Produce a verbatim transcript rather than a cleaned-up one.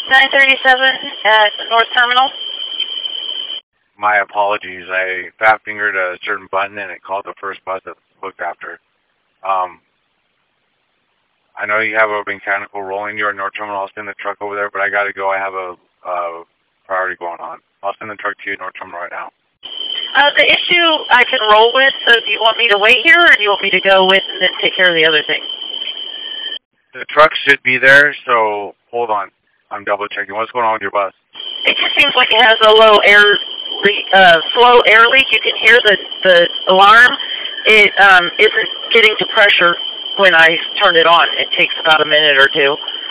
nine thirty-seven at North Terminal. My apologies. I fat fingered a certain button and it called the first bus that looked after. Um, I know you have a mechanical rolling. You're at North Terminal. I'll send the truck over there, but I got to go. I have a uh, priority going on. I'll send the truck to you at North Terminal right now. Uh, the issue I can roll with, so do you want me to wait here or do you want me to go with and then take care of the other thing? The truck should be there, so hold on. I'm double checking. What's going on with your bus? It just seems like it has a low air leak, uh, slow air leak. You can hear the, the alarm. It um, isn't getting to pressure when I turn it on. It takes about a minute or two.